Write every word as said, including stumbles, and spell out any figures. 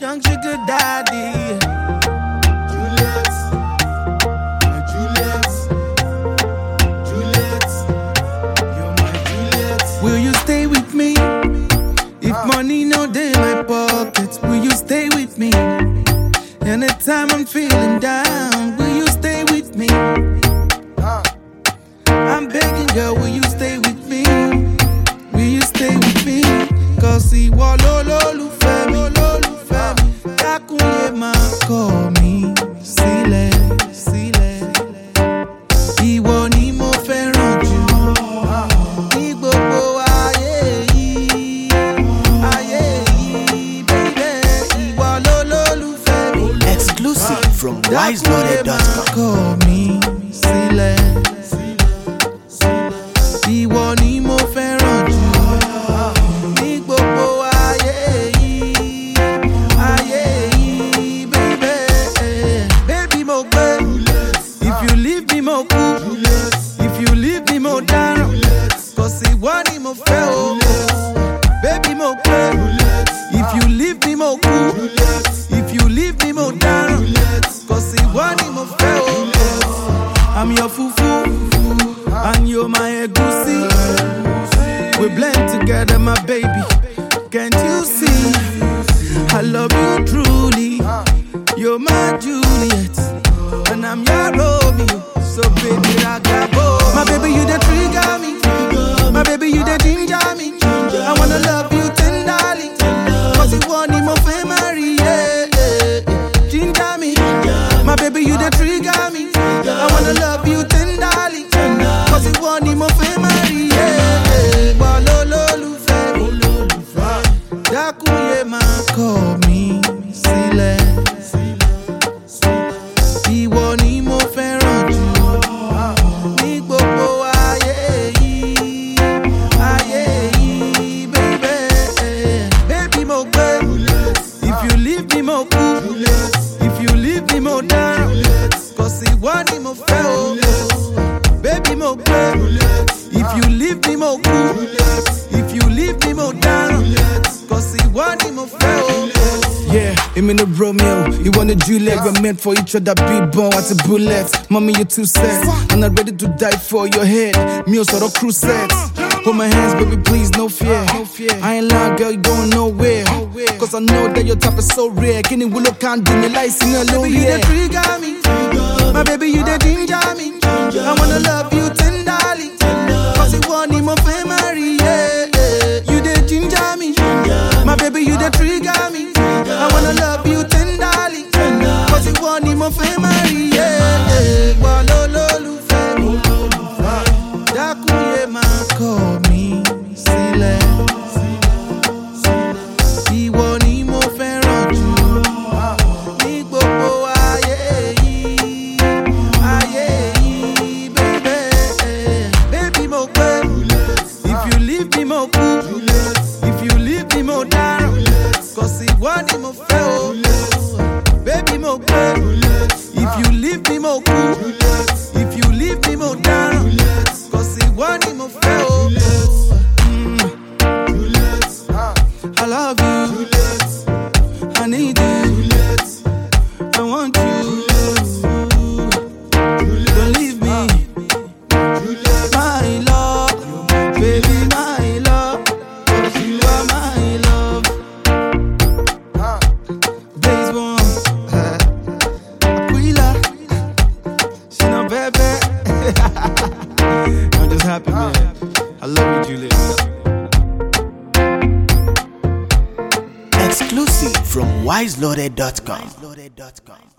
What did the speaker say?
young sugar daddy. Juliet, my Juliet, Juliet, you're my Juliet. Will you stay with me? If money no day in my pocket, will you stay with me? Anytime I'm feeling down, will you stay with me? I'm begging, girl, will you stay with me? Will you stay with me? Cause he wa lo lo lu fe mi, lo lu fe mi. Dakunye ma call me, sílẹ̀, sílẹ̀. Ìwọ ni mo fẹ́ràn jù ní gbogbo ayé yìí, ayé yìí, baby. Ìwọ lo lo lu fe mi. Exclusive from wise loaded dot com. Call me, sílẹ̀. Ìwọ ni mo fẹ́ràn jù ní gbogbo ayé yìí, ayé yìí, baby. Baby mo gbé, if you leave me mo kú, if you leave me mo dáràn, cause ìwọ ni mo fẹ́ o. Baby mo gbé, if you leave me mo kú, if you leave me mo dáràn, cause ìwọ ni mo fẹ́ o. I'm your fufu, and you're my egusi. We blend together, my baby. Can't you see? I love you truly. You're my Juliet, and I'm your Romeo. So baby, I got both. My baby, you the trigger me. My baby, you the ginger me. I wanna love you tenderly, cause you want me more family. Yeah, yeah. Ginger me. My baby, you the trigger me. I wanna love you tenderly, cause you want me more family. Yeah, yeah. Wa lo lo lu fe mi, dakunye ma call me, sílẹ̀. Ìwọ ni mo fẹ́ràn jù ní gbogbo ayé yìí, ayé yìí, baby. Baby mo gbé, if you leave me mo kú, if you leave me mo dáràn, cause ìwọ ni mo fẹ́ o. Baby mo gbé, if you leave me mo kú, if you leave me mo dáràn, cause ìwọ ni mo fẹ́ o. Yeah, I'm in a Romeo, you want a Juliet. We're meant for each other, be born at a bullet. Mommy, you're too sad, I'm not ready to die for your head. Me also the crusade. Hold my hands, baby, please, no fear. I ain't lying, girl, you going nowhere. Cause I know that your type is so rare. Kenny Willow can't do me like sing alone. Baby, you the trigger me. My baby, you the ginger me. I wanna love you tenderly, cause you want me more family. Yeah, yeah. You the ginger me. My baby, you the trigger me. I wanna love you tenderly, cause you want me more family. Yeah, yeah. Wa lo lo lu fe mi, dakunye ma call me, sílẹ̀. Ìwọ ni mo fẹ́ràn jù ní gbogbo ayé yìí, ayé yìí, baby. Baby mo gbé, if you leave me mo kú, if you leave me mo dáràn, cause ìwọ ni mo fẹ́ o. Baby mo gbé, if you leave me mo kú, if you leave me mo dáràn, cause ìwọ ni mo fẹ́ o. Mm. I love you, I need you, I want you. Don't leave me, my love, baby, my love, cause you are my love. Days one, Aquila, she no baby. I'm just happy, man. I love you, Juliet. Exclusive from wise loaded dot com.